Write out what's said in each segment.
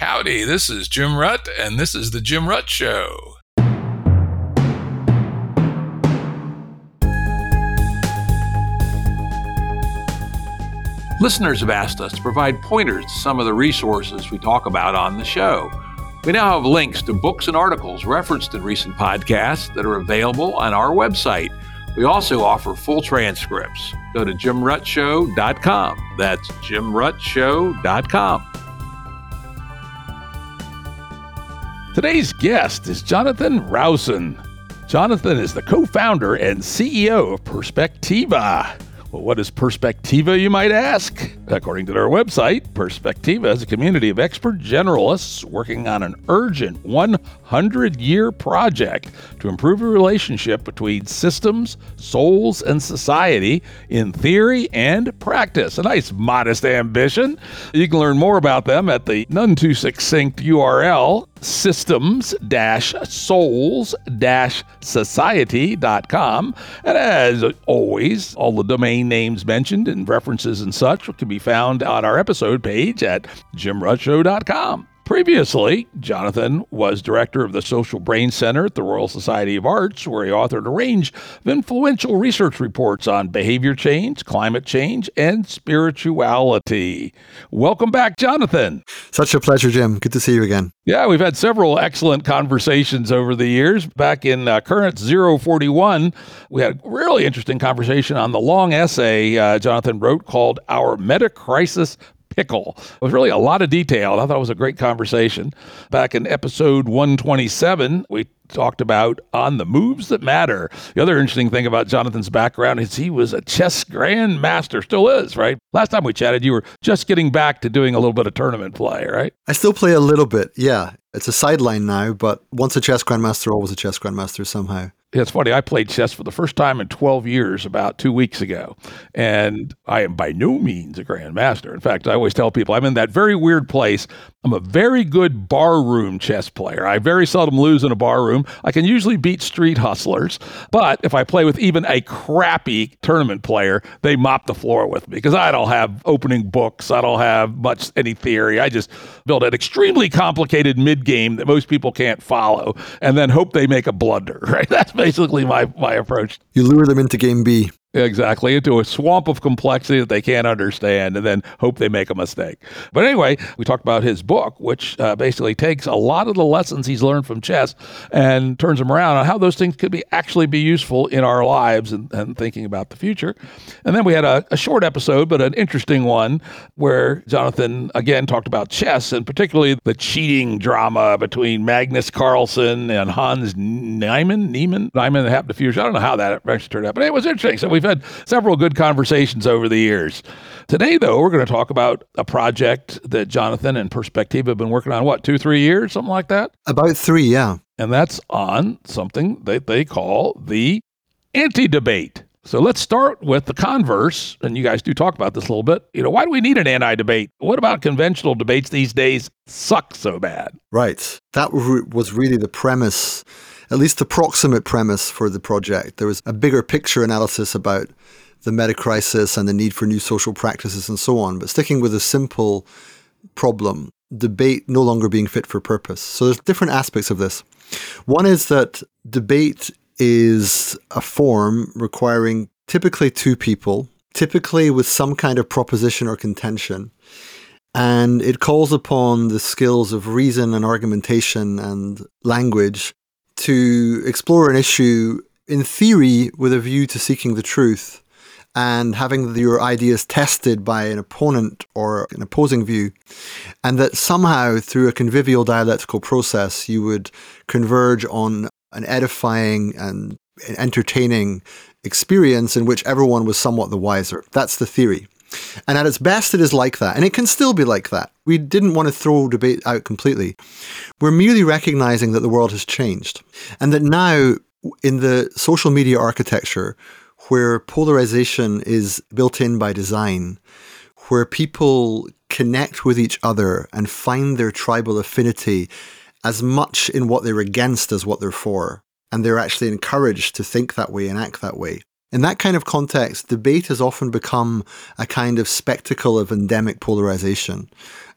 Howdy, this is Jim Rutt, and this is The Jim Rutt Show. Listeners have asked us to provide pointers to some of the resources we talk about on the show. We now have links to books and articles referenced in recent podcasts that are available on our website. We also offer full transcripts. Go to jimruttshow.com. That's jimruttshow.com. Today's guest is Jonathan Rowson. Jonathan is the co-founder and CEO of Perspectiva. Well, what is Perspectiva, you might ask? According to their website, Perspectiva is a community of expert generalists working on an urgent 100-year project to improve the relationship between systems, souls, and society in theory and practice. A nice, modest ambition. You can learn more about them at the none-too-succinct URL, systems-souls-society.com. And as always, all the domain names mentioned and references and such can be found on our episode page at jimruttshow.com. Previously, Jonathan was director of the Social Brain Center at the Royal Society of Arts, where he authored a range of influential research reports on behavior change, climate change, and spirituality. Welcome back, Jonathan. Such a pleasure, Jim. Good to see you again. Yeah, we've had several excellent conversations over the years. Back in Current 041, we had a really interesting conversation on the long essay Jonathan wrote called Our Meta-Crisis Pickle. It was really a lot of detail. I thought it was a great conversation. Back in episode 127, we talked about On the Moves That Matter. The other interesting thing about Jonathan's background is he was a chess grandmaster, still is, right? Last time we chatted, you were just getting back to doing a little bit of tournament play, right? I still play a little bit, yeah. It's a sideline now, but once a chess grandmaster, always a chess grandmaster somehow. It's funny, I played chess for the first time in 12 years about 2 weeks ago, and I am by no means a grandmaster. In fact, I always tell people I'm in that very weird place. I'm a very good barroom chess player. I very seldom lose in a barroom. I can usually beat street hustlers, but if I play with even a crappy tournament player, they mop the floor with me because I don't have opening books. I don't have much any theory. I just build an extremely complicated mid-game that most people can't follow and then hope they make a blunder, right? That's basically my approach. You lure them into game B. Exactly, into a swamp of complexity that they can't understand and then hope they make a mistake. But anyway, we talked about his book, which basically takes a lot of the lessons he's learned from chess and turns them around on how those things could actually be useful in our lives and thinking about the future. And then we had a short episode, but an interesting one, where Jonathan, again, talked about chess and particularly the cheating drama between Magnus Carlsen and Hans Niemann that happened a few years ago. I don't know how that actually turned out, but it was interesting. So we've had several good conversations over the years. Today, though, we're going to talk about a project that Jonathan and Perspectiva have been working on, 2-3 years, something like that? About 3, yeah. And that's on something that they call the anti-debate. So let's start with the converse, and you guys do talk about this a little bit. Why do we need an anti-debate? What about conventional debates these days suck so bad? Right. That was really the premise, at least the proximate premise for the project. There was a bigger picture analysis about the meta-crisis and the need for new social practices and so on. But sticking with a simple problem, debate no longer being fit for purpose. So there's different aspects of this. One is that debate is a form requiring typically two people, typically with some kind of proposition or contention. And it calls upon the skills of reason and argumentation and language to explore an issue in theory with a view to seeking the truth and having your ideas tested by an opponent or an opposing view, and that somehow through a convivial dialectical process you would converge on an edifying and entertaining experience in which everyone was somewhat the wiser. That's the theory. And at its best, it is like that. And it can still be like that. We didn't want to throw debate out completely. We're merely recognizing that the world has changed. And that now, in the social media architecture, where polarization is built in by design, where people connect with each other and find their tribal affinity as much in what they're against as what they're for, and they're actually encouraged to think that way and act that way. In that kind of context, debate has often become a kind of spectacle of endemic polarization.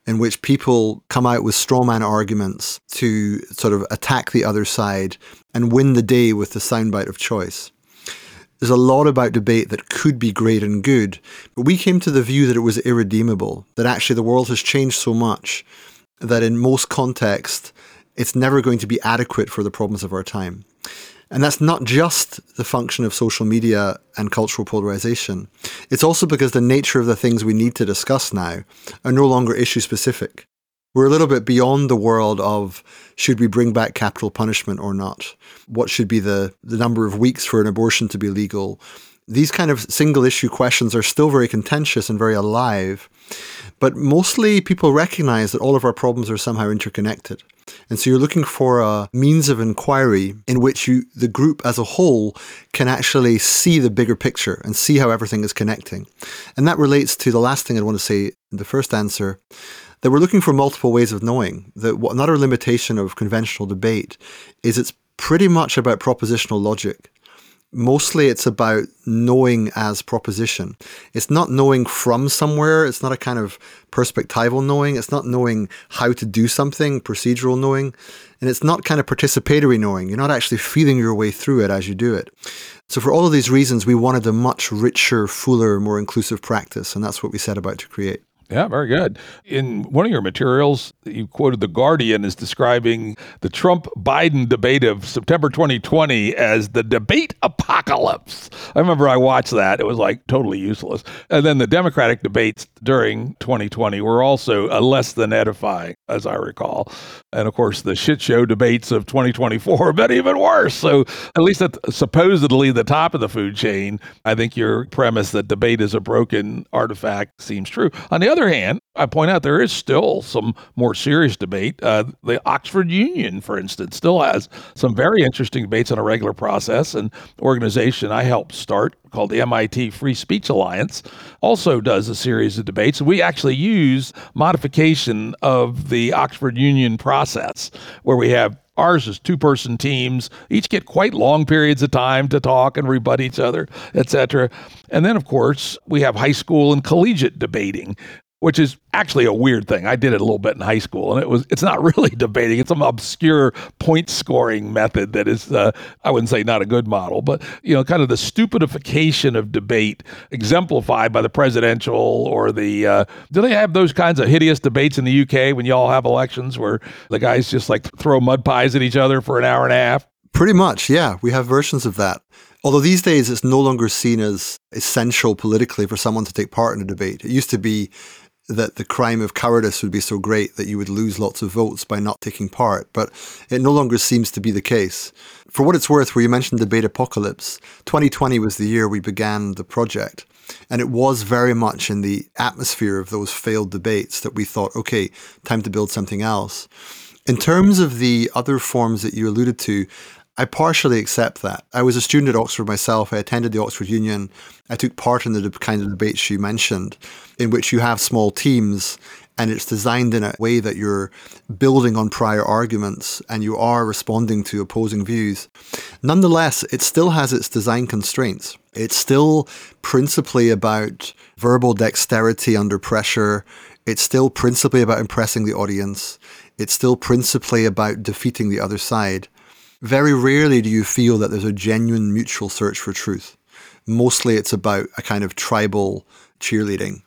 in which people come out with strawman arguments to sort of attack the other side and win the day with the soundbite of choice. There's a lot about debate that could be great and good, but we came to the view that it was irredeemable, that actually the world has changed so much that in most contexts, it's never going to be adequate for the problems of our time. And that's not just the function of social media and cultural polarization. It's also because the nature of the things we need to discuss now are no longer issue specific. We're a little bit beyond the world of should we bring back capital punishment or not? What should be the number of weeks for an abortion to be legal? These kind of single issue questions are still very contentious and very alive, but mostly people recognize that all of our problems are somehow interconnected. And so you're looking for a means of inquiry in which the group as a whole can actually see the bigger picture and see how everything is connecting. And that relates to the last thing I want to say in the first answer, that we're looking for multiple ways of knowing. That another limitation of conventional debate is it's pretty much about propositional logic. Mostly it's about knowing as proposition. It's not knowing from somewhere. It's not a kind of perspectival knowing. It's not knowing how to do something, procedural knowing. And it's not kind of participatory knowing. You're not actually feeling your way through it as you do it. So for all of these reasons, we wanted a much richer, fuller, more inclusive practice. And that's what we set about to create. Yeah, very good. In one of your materials, you quoted The Guardian as describing the Trump-Biden debate of September 2020 as the debate apocalypse. I remember I watched that. It was like totally useless. And then the Democratic debates during 2020 were also less than edifying, as I recall. And of course, the shit show debates of 2024 have been even worse. So at least at supposedly the top of the food chain, I think your premise that debate is a broken artifact seems true. On the other hand, I point out there is still some more serious debate. The Oxford Union, for instance, still has some very interesting debates on a regular process. An organization I helped start called the MIT Free Speech Alliance also does a series of debates. We actually use modification of the Oxford Union process, where we have ours is two-person teams, each get quite long periods of time to talk and rebut each other, et cetera. And then, of course, we have high school and collegiate debating, which is actually a weird thing. I did it a little bit in high school, and it's not really debating. It's some obscure point scoring method that is, I wouldn't say not a good model, but, kind of the stupidification of debate exemplified by the presidential or do they have those kinds of hideous debates in the UK when you all have elections where the guys just like throw mud pies at each other for an hour and a half? Pretty much, yeah. We have versions of that. Although these days it's no longer seen as essential politically for someone to take part in a debate. It used to be that the crime of cowardice would be so great that you would lose lots of votes by not taking part, but it no longer seems to be the case. For what it's worth, where you mentioned debate apocalypse, 2020 was the year we began the project, and it was very much in the atmosphere of those failed debates that we thought, okay, time to build something else. In terms of the other forms that you alluded to, I partially accept that. I was a student at Oxford myself. I attended the Oxford Union. I took part in the kind of debates you mentioned, in which you have small teams and it's designed in a way that you're building on prior arguments and you are responding to opposing views. Nonetheless, it still has its design constraints. It's still principally about verbal dexterity under pressure. It's still principally about impressing the audience. It's still principally about defeating the other side. Very rarely do you feel that there's a genuine mutual search for truth. Mostly it's about a kind of tribal cheerleading.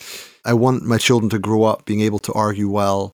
I want my children to grow up being able to argue well.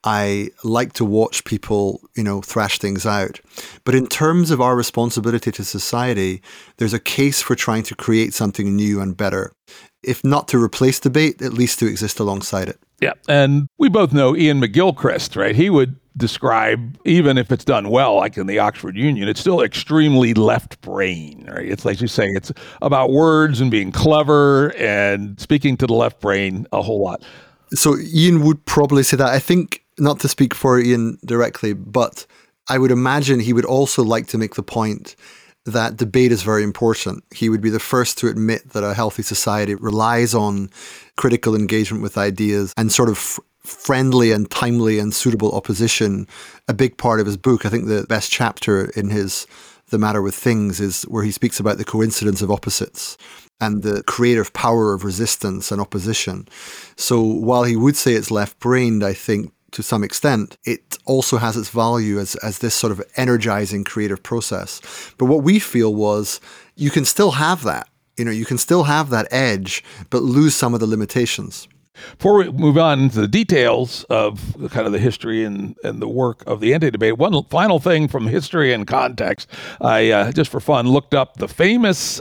I like to watch people, thrash things out. But in terms of our responsibility to society, there's a case for trying to create something new and better. If not to replace debate, at least to exist alongside it. Yeah. And we both know Ian McGilchrist, right? He would describe, even if it's done well, like in the Oxford Union, it's still extremely left brain, right? It's like you say, it's about words and being clever and speaking to the left brain a whole lot. So Ian would probably say that. I think, not to speak for Ian directly, but I would imagine he would also like to make the point that debate is very important. He would be the first to admit that a healthy society relies on critical engagement with ideas and sort of friendly and timely and suitable opposition, a big part of his book. I think the best chapter in the matter with things is where he speaks about the coincidence of opposites and the creative power of resistance and opposition. So while he would say it's left-brained, I think to some extent, it also has its value as this sort of energizing creative process. But what we feel was you can still have that. You can still have that edge, but lose some of the limitations. Before we move on to the details of kind of the history and the work of the anti-debate, one final thing from history and context. I, just for fun, looked up the famous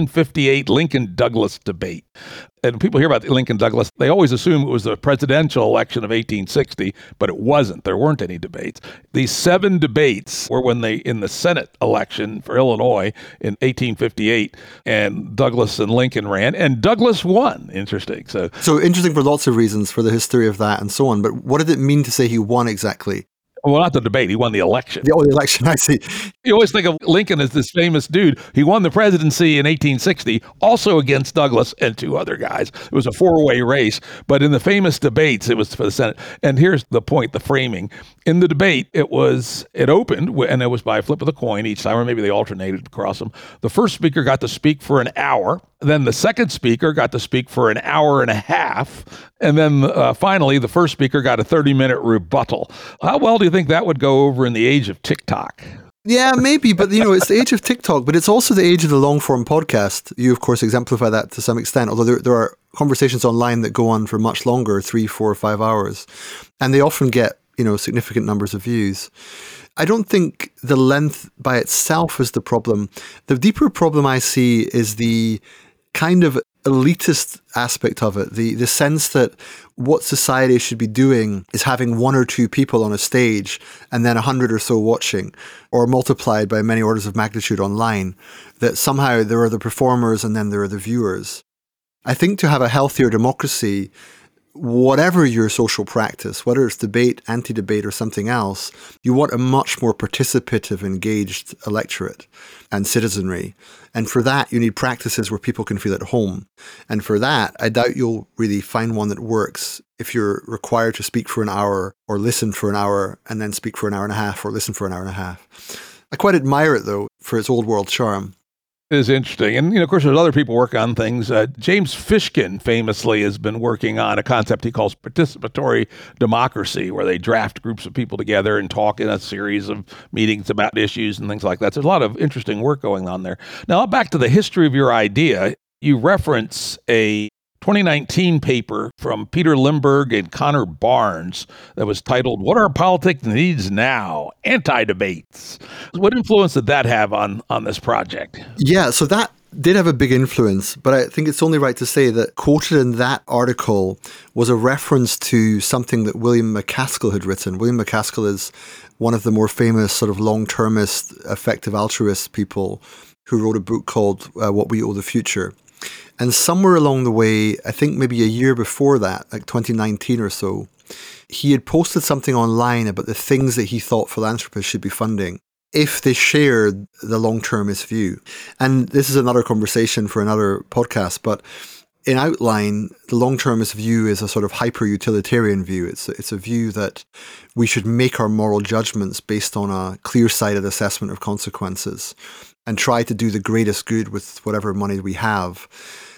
1858 Lincoln-Douglas debate. And people hear about Lincoln-Douglas, they always assume it was the presidential election of 1860, but it wasn't. There weren't any debates. These 7 debates were in the Senate election for Illinois in 1858, and Douglas and Lincoln ran, and Douglas won. Interesting. So interesting for lots of reasons, for the history of that and so on. But what did it mean to say he won exactly? Well, not the debate. He won the election. The election, I see. You always think of Lincoln as this famous dude. He won the presidency in 1860, also against Douglas and 2 other guys. It was a 4-way race. But in the famous debates, it was for the Senate. And here's the point, the framing. In the debate, it opened, and it was by a flip of the coin each time, or maybe they alternated across them. The first speaker got to speak for an hour. Then the second speaker got to speak for an hour and a half. And then finally, the first speaker got a 30-minute rebuttal. How well do you think that would go over in the age of TikTok? Yeah, maybe, but it's the age of TikTok, but it's also the age of the long-form podcast. You, of course, exemplify that to some extent, although there are conversations online that go on for much longer, 3, 4, 5 hours, and they often get, significant numbers of views. I don't think the length by itself is the problem. The deeper problem I see is the kind of elitist aspect of it, the sense that what society should be doing is having 1 or 2 people on a stage and then 100 or so watching, or multiplied by many orders of magnitude online, that somehow there are the performers and then there are the viewers. I think to have a healthier democracy, whatever your social practice, whether it's debate, anti-debate, or something else, you want a much more participative, engaged electorate and citizenry. And for that, you need practices where people can feel at home. And for that, I doubt you'll really find one that works if you're required to speak for an hour or listen for an hour and then speak for an hour and a half or listen for an hour and a half. I quite admire it, though, for its old world charm. It is interesting. And, of course, there's other people working on things. James Fishkin famously has been working on a concept he calls participatory democracy, where they draft groups of people together and talk in a series of meetings about issues and things like that. So there's a lot of interesting work going on there. Now, back to the history of your idea. You reference a 2019 paper from Peter Limberg and Connor Barnes that was titled, "What Our Politics Needs Now? Anti-Debates." What influence did that have on this project? Yeah, so that did have a big influence, but I think it's only right to say that quoted in that article was a reference to something that William MacAskill had written. William MacAskill is one of the more famous sort of long-termist, effective altruist people who wrote a book called What We Owe the Future. And somewhere along the way, I think maybe a year before that, like 2019 or so, he had posted something online about the things that he thought philanthropists should be funding if they shared the long-termist view. And this is another conversation for another podcast, but in outline, the long-termist view is a sort of hyper-utilitarian view. It's a view that we should make our moral judgments based on a clear-sighted assessment of consequences and try to do the greatest good with whatever money we have.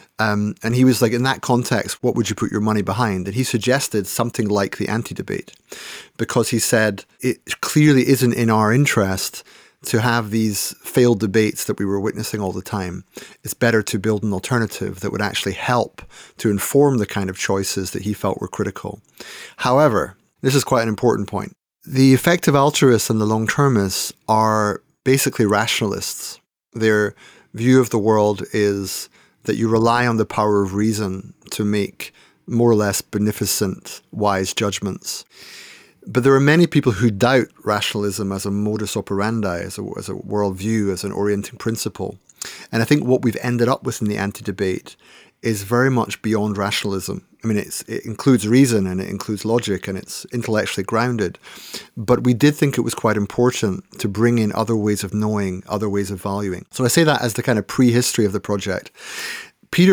And he was like, in that context, what would you put your money behind? And he suggested something like the anti-debate, because he said it clearly isn't in our interest to have these failed debates that we were witnessing all the time. It's better to build an alternative that would actually help to inform the kind of choices that he felt were critical. However, this is quite an important point. The effective altruists and the long-termists are basically rationalists. Their view of the world is that you rely on the power of reason to make more or less beneficent, wise judgments. But there are many people who doubt rationalism as a modus operandi, as a worldview, as an orienting principle. And I think what we've ended up with in the anti-debate is very much beyond rationalism. I mean, it includes reason and it includes logic and it's intellectually grounded. But we did think it was quite important to bring in other ways of knowing, other ways of valuing. So I say that as the kind of prehistory of the project. Peter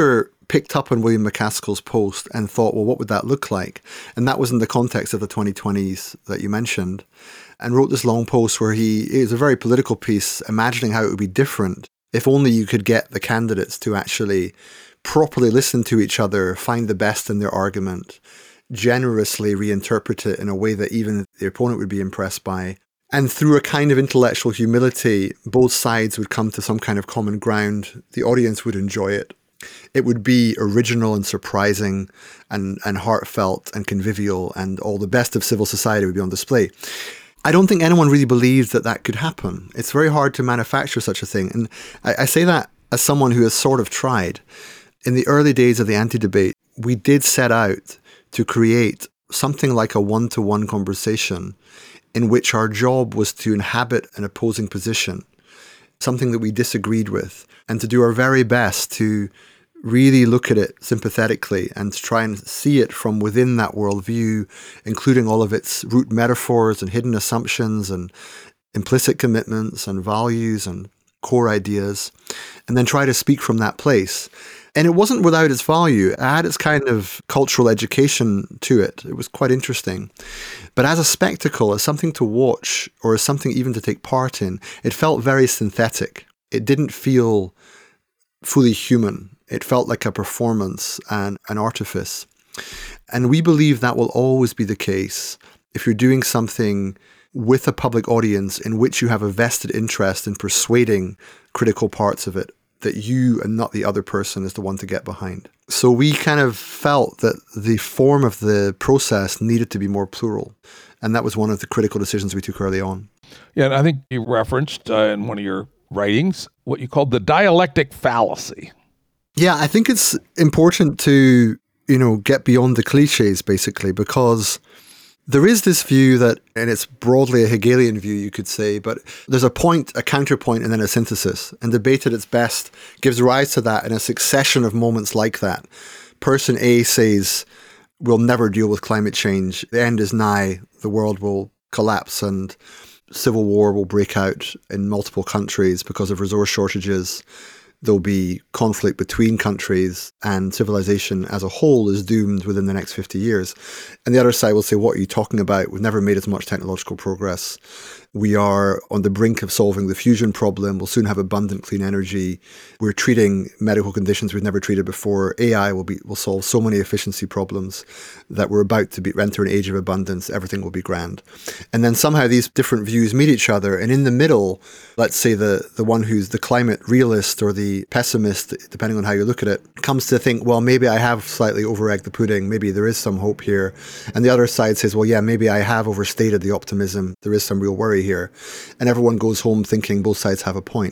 picked up on William MacAskill's post and thought, well, what would that look like? And that was in the context of the 2020s that you mentioned, and wrote this long post where it was a very political piece, imagining how it would be different if only you could get the candidates to actually properly listen to each other, find the best in their argument, generously reinterpret it in a way that even the opponent would be impressed by. And through a kind of intellectual humility, both sides would come to some kind of common ground. The audience would enjoy it. It would be original and surprising and heartfelt and convivial, and all the best of civil society would be on display. I don't think anyone really believed that that could happen. It's very hard to manufacture such a thing. And I say that as someone who has sort of tried. In the early days of the anti-debate, we did set out to create something like a one-to-one conversation in which our job was to inhabit an opposing position, something that we disagreed with, and to do our very best to really look at it sympathetically and to try and see it from within that worldview, including all of its root metaphors and hidden assumptions and implicit commitments and values and core ideas, and then try to speak from that place. And it wasn't without its value. It had its kind of cultural education to it. It was quite interesting. But as a spectacle, as something to watch, or as something even to take part in, it felt very synthetic. It didn't feel fully human. It felt like a performance and an artifice. And we believe that will always be the case if you're doing something with a public audience in which you have a vested interest in persuading critical parts of it, that you and not the other person is the one to get behind. So we kind of felt that the form of the process needed to be more plural. And that was one of the critical decisions we took early on. Yeah, and I think you referenced in one of your writings what you called the dialectic fallacy. Yeah, I think it's important to, get beyond the cliches, basically, because there is this view that, and it's broadly a Hegelian view, you could say, but there's a point, a counterpoint, and then a synthesis. And debate at its best gives rise to that in a succession of moments like that. Person A says, we'll never deal with climate change. The end is nigh. The world will collapse and civil war will break out in multiple countries because of resource shortages. There'll be conflict between countries, and civilization as a whole is doomed within the next 50 years. And the other side will say, what are you talking about? We've never made as much technological progress. We are on the brink of solving the fusion problem. We'll soon have abundant clean energy. We're treating medical conditions we've never treated before. AI will solve so many efficiency problems that we're about to enter an age of abundance. Everything will be grand. And then somehow these different views meet each other. And in the middle, let's say the one who's the climate realist or the pessimist, depending on how you look at it, comes to think, well, maybe I have slightly over-egged the pudding. Maybe there is some hope here. And the other side says, well, yeah, maybe I have overstated the optimism. There is some real worry here. And everyone goes home thinking both sides have a point.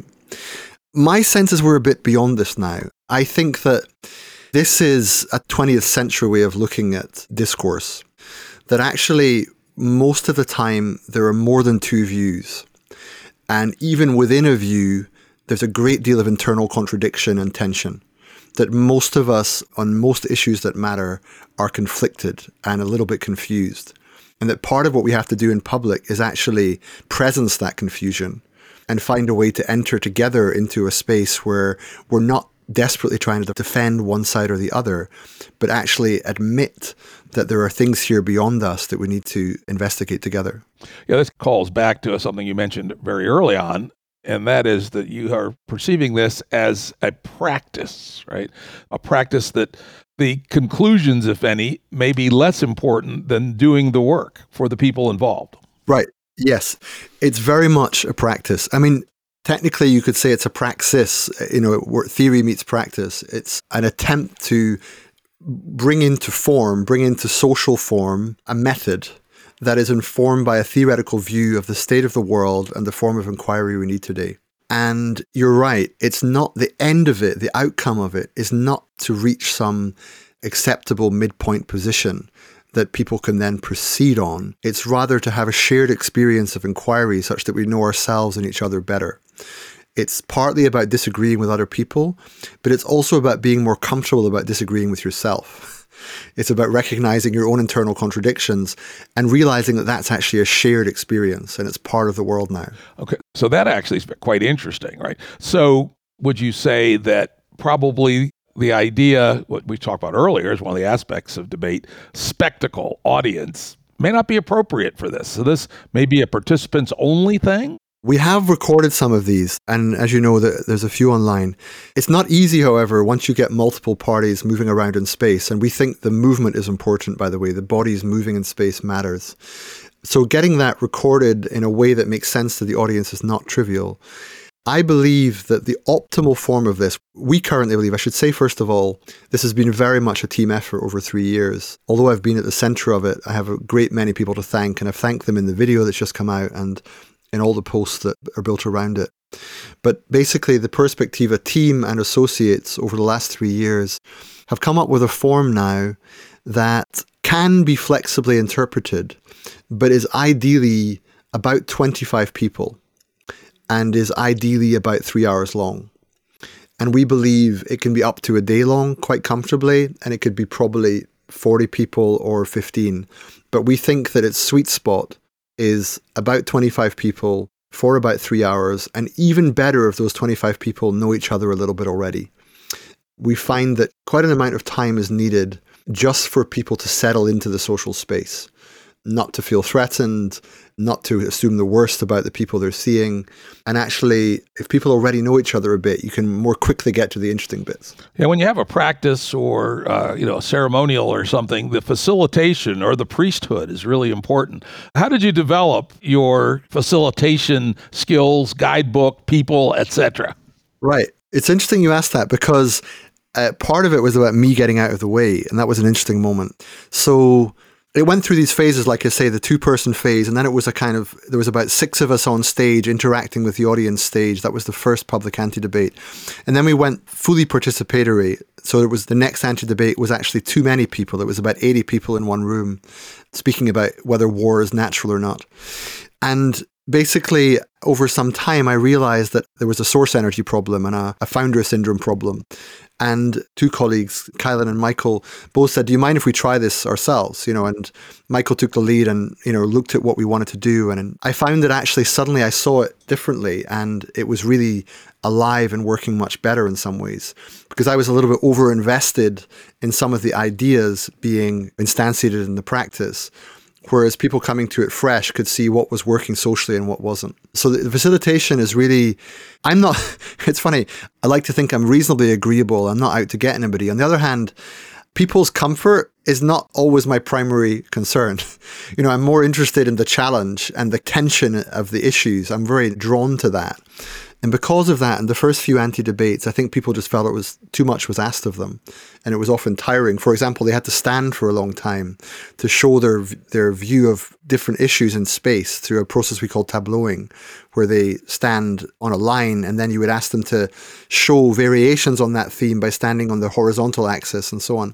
My sense is we're a bit beyond this now. I think that this is a 20th century way of looking at discourse, that actually most of the time there are more than two views. And even within a view, there's a great deal of internal contradiction and tension, that most of us on most issues that matter are conflicted and a little bit confused. And that part of what we have to do in public is actually presence that confusion and find a way to enter together into a space where we're not desperately trying to defend one side or the other, but actually admit that there are things here beyond us that we need to investigate together. Yeah, this calls back to something you mentioned very early on, and that is that you are perceiving this as a practice, right? A practice that the conclusions, if any, may be less important than doing the work for the people involved. Right. Yes. It's very much a practice. I mean, technically you could say it's a praxis, where theory meets practice. It's an attempt to bring into social form, a method that is informed by a theoretical view of the state of the world and the form of inquiry we need today. And you're right, it's not the end of it, the outcome of it is not to reach some acceptable midpoint position that people can then proceed on. It's rather to have a shared experience of inquiry such that we know ourselves and each other better. It's partly about disagreeing with other people, but it's also about being more comfortable about disagreeing with yourself. It's about recognizing your own internal contradictions and realizing that that's actually a shared experience and it's part of the world now. Okay, so that actually is quite interesting, right? So would you say that probably the idea, what we talked about earlier, is one of the aspects of debate, spectacle, audience, may not be appropriate for this. So this may be a participants only thing. We have recorded some of these, and as you know, there's a few online. It's not easy, however, once you get multiple parties moving around in space, and we think the movement is important, by the way. The bodies moving in space matters. So getting that recorded in a way that makes sense to the audience is not trivial. I believe that the optimal form of this, we currently believe, I should say first of all, this has been very much a team effort over 3 years. Although I've been at the center of it, I have a great many people to thank, and I've thanked them in the video that's just come out and in all the posts that are built around it. But basically, the Perspectiva team and associates over the last 3 years have come up with a form now that can be flexibly interpreted, but is ideally about 25 people and is ideally about 3 hours long. And we believe it can be up to a day long quite comfortably, and it could be probably 40 people or 15. But we think that its sweet spot is about 25 people for about 3 hours, and even better if those 25 people know each other a little bit already. We find that quite an amount of time is needed just for people to settle into the social space, not to feel threatened, not to assume the worst about the people they're seeing. And actually, if people already know each other a bit, you can more quickly get to the interesting bits. Yeah, when you have a practice or a ceremonial or something, the facilitation or the priesthood is really important. How did you develop your facilitation skills, guidebook, people, etc.? Right. It's interesting you asked that because part of it was about me getting out of the way, and that was an interesting moment. So it went through these phases, like I say, the 2-person phase, and then it was there was about 6 of us on stage interacting with the audience stage. That was the first public anti-debate. And then we went fully participatory. So it was the next anti-debate was actually too many people. It was about 80 people in one room speaking about whether war is natural or not. And basically, over some time, I realized that there was a source energy problem and a founder syndrome problem. And 2 colleagues, Kylan and Michael, both said, do you mind if we try this ourselves? And Michael took the lead and, looked at what we wanted to do. And I found that actually suddenly I saw it differently, and it was really alive and working much better in some ways, because I was a little bit over-invested in some of the ideas being instantiated in the practice, whereas people coming to it fresh could see what was working socially and what wasn't. So the facilitation is really, it's funny, I like to think I'm reasonably agreeable. I'm not out to get anybody. On the other hand, people's comfort is not always my primary concern. I'm more interested in the challenge and the tension of the issues. I'm very drawn to that. And because of that, in the first few anti-debates, I think people just felt it was too much was asked of them. And it was often tiring. For example, they had to stand for a long time to show their view of different issues in space through a process we call tableauing, where they stand on a line and then you would ask them to show variations on that theme by standing on the horizontal axis and so on.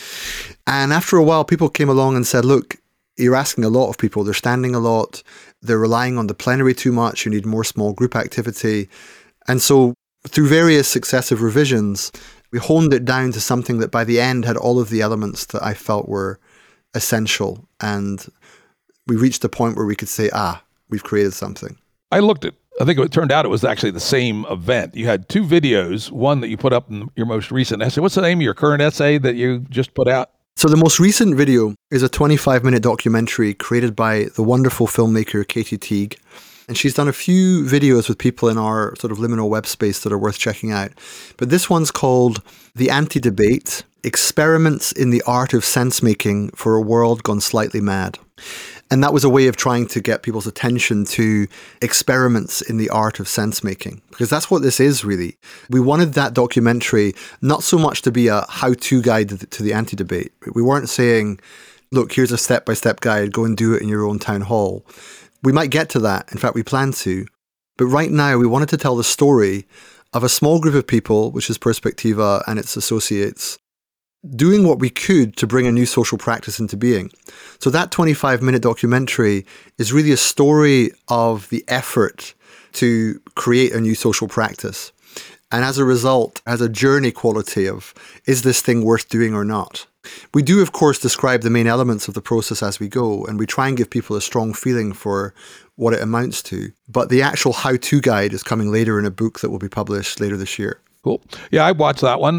And after a while, people came along and said, look, you're asking a lot of people. They're standing a lot. They're relying on the plenary too much. You need more small group activity. And so through various successive revisions, we honed it down to something that by the end had all of the elements that I felt were essential. And we reached a point where we could say, we've created something. I think it turned out it was actually the same event. You had 2 videos, one that you put up in your most recent essay. What's the name of your current essay that you just put out? So the most recent video is a 25-minute documentary created by the wonderful filmmaker Katie Teague. And she's done a few videos with people in our sort of liminal web space that are worth checking out. But this one's called The Anti-Debate: Experiments in the Art of Sense-Making for a World Gone Slightly Mad. And that was a way of trying to get people's attention to experiments in the art of sense-making, because that's what this is really. We wanted that documentary not so much to be a how-to guide to the anti-debate. We weren't saying, look, here's a step-by-step guide, go and do it in your own town hall. We might get to that. In fact, we plan to. But right now, we wanted to tell the story of a small group of people, which is Perspectiva and its associates, doing what we could to bring a new social practice into being. So that 25-minute documentary is really a story of the effort to create a new social practice. And as a result, has a journey quality of, is this thing worth doing or not? We do, of course, describe the main elements of the process as we go, and we try and give people a strong feeling for what it amounts to. But the actual how-to guide is coming later in a book that will be published later this year. Cool. Yeah, I watched that one. And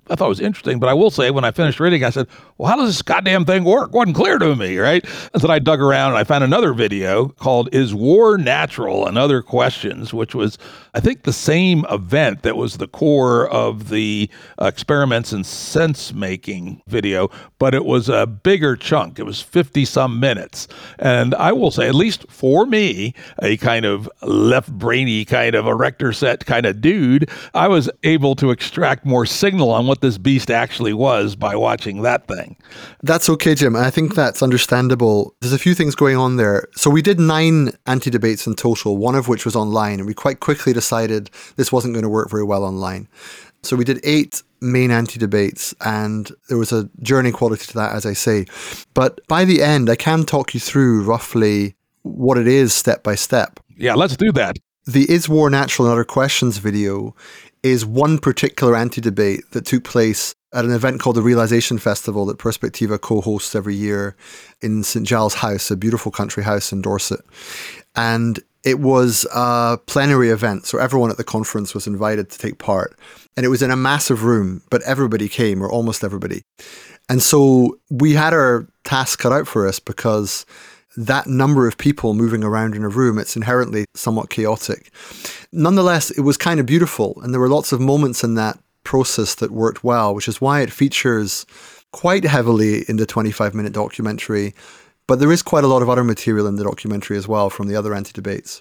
I thought it was interesting, but I will say when I finished reading, I said, well, how does this goddamn thing work? Wasn't clear to me, right? And then I dug around and I found another video called Is War Natural and Other Questions, which was, I think, the same event that was the core of the experiments in sense making video, but it was a bigger chunk. It was 50 some minutes. And I will say, at least for me, a kind of left brainy kind of erector set kind of dude, I was able to extract more signal on what this beast actually was by watching that thing. That's okay, Jim. I think that's understandable. There's a few things going on there. So we did 9 anti-debates in total, one of which was online, and we quite quickly decided this wasn't going to work very well online. So we did 8 main anti-debates, and there was a journey quality to that, as I say. But by the end, I can talk you through roughly what it is step by step. Yeah, let's do that. The Is War Natural and Other Questions video is one particular anti-debate that took place at an event called the Realization Festival that Perspectiva co-hosts every year in St. Giles House, a beautiful country house in Dorset. And it was a plenary event, so everyone at the conference was invited to take part. And it was in a massive room, but everybody came, or almost everybody. And so we had our task cut out for us because that number of people moving around in a room, it's inherently somewhat chaotic. Nonetheless, it was kind of beautiful, and there were lots of moments in that process that worked well, which is why it features quite heavily in the 25-minute documentary, but there is quite a lot of other material in the documentary as well from the other anti-debates.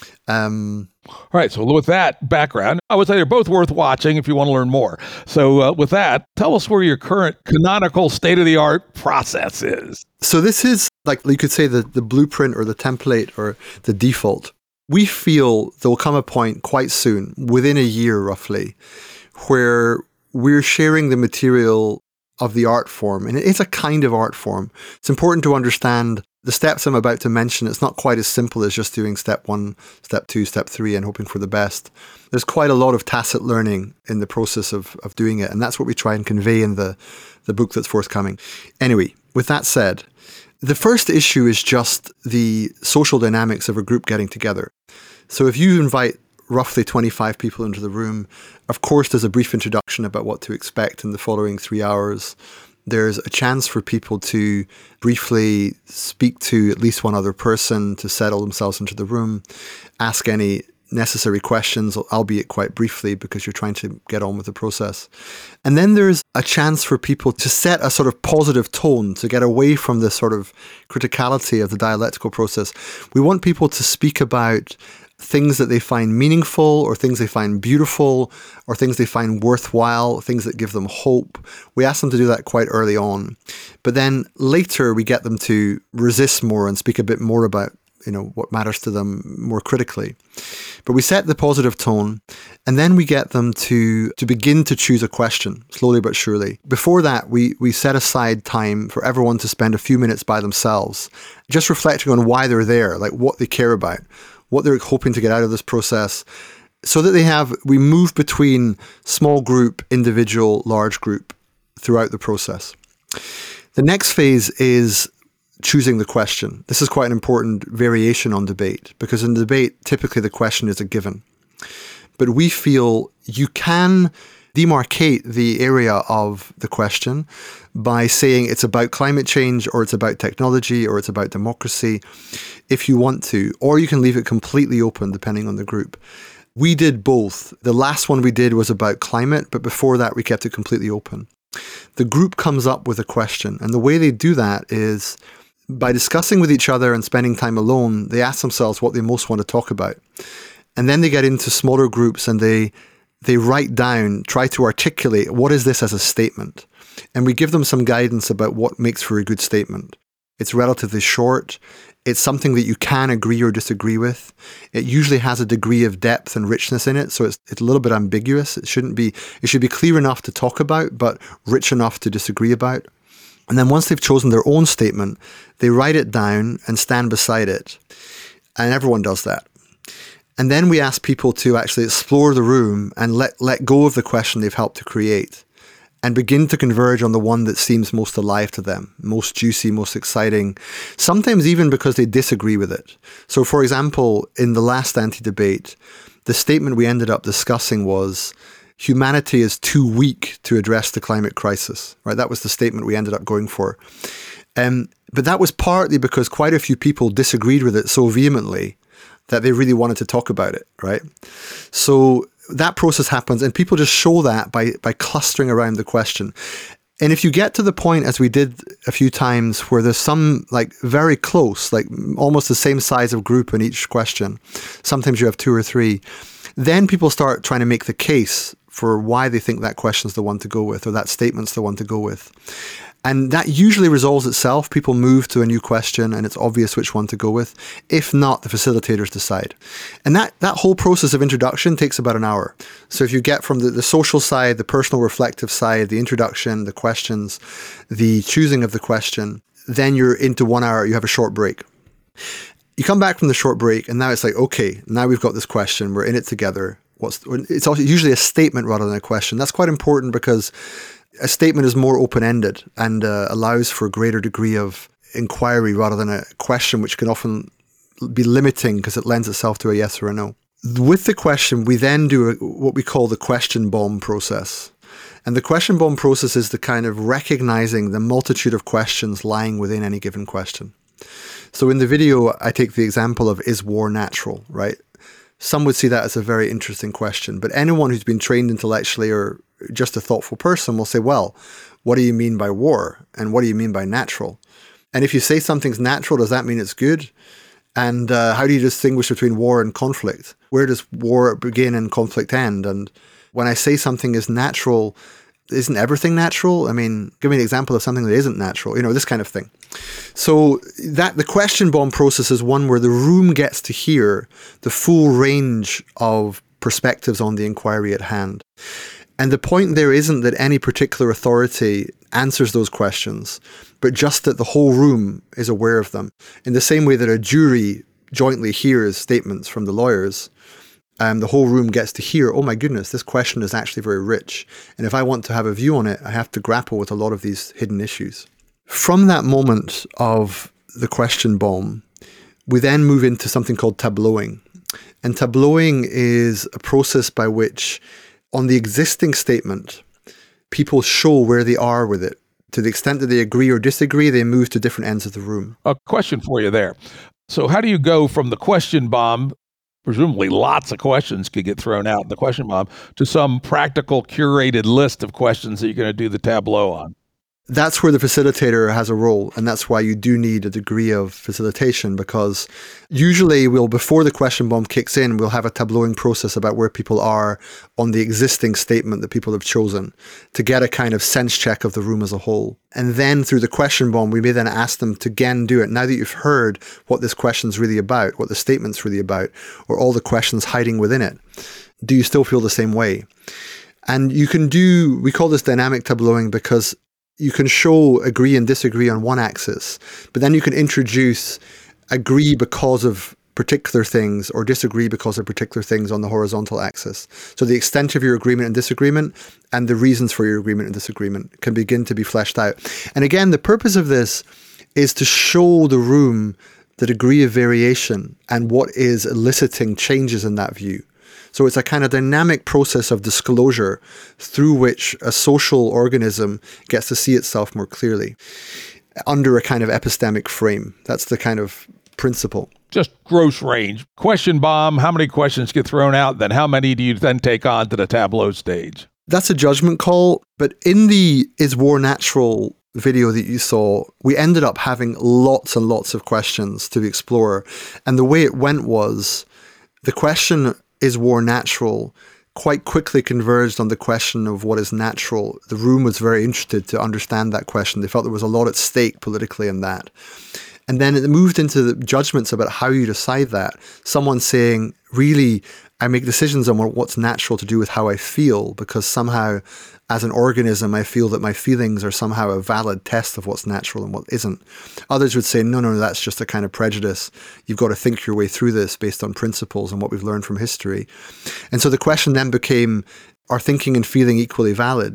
All right, so with that background, I would say they're both worth watching if you want to learn more. So with that, tell us where your current canonical state-of-the-art process is. So this is, like you could say, the blueprint or the template or the default. We feel there will come a point quite soon, within a year roughly, where we're sharing the material of the art form. And it is a kind of art form. It's important to understand the steps I'm about to mention. It's not quite as simple as just doing step 1, step 2, step 3 and hoping for the best. There's quite a lot of tacit learning in the process of doing it. And that's what we try and convey in the book that's forthcoming. Anyway, with that said, the first issue is just the social dynamics of a group getting together. So if you invite roughly 25 people into the room, of course, there's a brief introduction about what to expect in the following 3 hours. There's a chance for people to briefly speak to at least one other person to settle themselves into the room, ask any necessary questions, albeit quite briefly, because you're trying to get on with the process. And then there's a chance for people to set a sort of positive tone, to get away from the sort of criticality of the dialectical process. We want people to speak about things that they find meaningful, or things they find beautiful, or things they find worthwhile, things that give them hope. We ask them to do that quite early on. But then later we get them to resist more and speak a bit more about, what matters to them more critically. But we set the positive tone, and then we get them to begin to choose a question, slowly but surely. Before that, we set aside time for everyone to spend a few minutes by themselves, just reflecting on why they're there, like what they care about, what they're hoping to get out of this process, so that we move between small group, individual, large group throughout the process. The next phase is choosing the question. This is quite an important variation on debate, because in debate, typically the question is a given. But we feel you can demarcate the area of the question by saying it's about climate change, or it's about technology, or it's about democracy, if you want to, or you can leave it completely open depending on the group. We did both. The last one we did was about climate, but before that we kept it completely open. The group comes up with a question, and the way they do that is by discussing with each other and spending time alone. They ask themselves what they most want to talk about. And then they get into smaller groups and they write down, try to articulate, what is this as a statement? And we give them some guidance about what makes for a good statement. It's relatively short. It's something that you can agree or disagree with. It usually has a degree of depth and richness in it, so it's a little bit ambiguous. It should be clear enough to talk about, but rich enough to disagree about. And then once they've chosen their own statement, they write it down and stand beside it. And everyone does that. And then we ask people to actually explore the room and let go of the question they've helped to create and begin to converge on the one that seems most alive to them, most juicy, most exciting, sometimes even because they disagree with it. So for example, in the last anti-debate, the statement we ended up discussing was, humanity is too weak to address the climate crisis, right? That was the statement we ended up going for. But that was partly because quite a few people disagreed with it so vehemently that they really wanted to talk about it, right? So that process happens, and people just show that by clustering around the question. And if you get to the point, as we did a few times, where there's some like very close, like almost the same size of group in each question, sometimes you have 2 or 3, then people start trying to make the case for why they think that question's the one to go with, or that statement's the one to go with. And that usually resolves itself. People move to a new question and it's obvious which one to go with. If not, the facilitators decide. And that whole process of introduction takes about an hour. So if you get from the social side, the personal reflective side, the introduction, the questions, the choosing of the question, then you're into 1 hour, you have a short break. You come back from the short break and now it's like, okay, now we've got this question, we're in it together. It's also usually a statement rather than a question. That's quite important because a statement is more open-ended and allows for a greater degree of inquiry rather than a question, which can often be limiting because it lends itself to a yes or a no. With the question, we then do what we call the question bomb process. And the question bomb process is the kind of recognizing the multitude of questions lying within any given question. So in the video, I take the example of, is war natural, right? Some would see that as a very interesting question, but anyone who's been trained intellectually or just a thoughtful person will say, well, what do you mean by war? And what do you mean by natural? And if you say something's natural, does that mean it's good? And how do you distinguish between war and conflict? Where does war begin and conflict end? And when I say something is natural, isn't everything natural? I mean, give me an example of something that isn't natural, this kind of thing. So the question bomb process is one where the room gets to hear the full range of perspectives on the inquiry at hand. And the point there isn't that any particular authority answers those questions, but just that the whole room is aware of them. In the same way that a jury jointly hears statements from the lawyers, the whole room gets to hear, oh my goodness, this question is actually very rich. And if I want to have a view on it, I have to grapple with a lot of these hidden issues. From that moment of the question bomb, we then move into something called tableauing. And tableauing is a process by which, on the existing statement, people show where they are with it. To the extent that they agree or disagree, they move to different ends of the room. A question for you there. So how do you go from the question bomb, presumably lots of questions could get thrown out in the question bomb, to some practical curated list of questions that you're going to do the tableau on? That's where the facilitator has a role, and that's why you do need a degree of facilitation, because usually before the question bomb kicks in, we'll have a tableauing process about where people are on the existing statement that people have chosen to get a kind of sense check of the room as a whole. And then through the question bomb, we may then ask them to again do it. Now that you've heard what this question's really about, what the statement's really about, or all the questions hiding within it, do you still feel the same way? And we call this dynamic tableauing because you can show agree and disagree on one axis, but then you can introduce agree because of particular things or disagree because of particular things on the horizontal axis. So the extent of your agreement and disagreement and the reasons for your agreement and disagreement can begin to be fleshed out. And again, the purpose of this is to show the room the degree of variation and what is eliciting changes in that view. So it's a kind of dynamic process of disclosure through which a social organism gets to see itself more clearly under a kind of epistemic frame. That's the kind of principle. Just gross range. Question bomb, how many questions get thrown out? Then how many do you then take on to the tableau stage? That's a judgment call. But in the Is War Natural video that you saw, we ended up having lots and lots of questions to explore. And the way it went was the question, is war natural, quite quickly converged on the question of what is natural. The room was very interested to understand that question. They felt there was a lot at stake politically in that. And then it moved into the judgments about how you decide that. Someone saying, really, I make decisions on what's natural to do with how I feel, because somehow as an organism, I feel that my feelings are somehow a valid test of what's natural and what isn't. Others would say, no, that's just a kind of prejudice. You've got to think your way through this based on principles and what we've learned from history. And so the question then became, are thinking and feeling equally valid?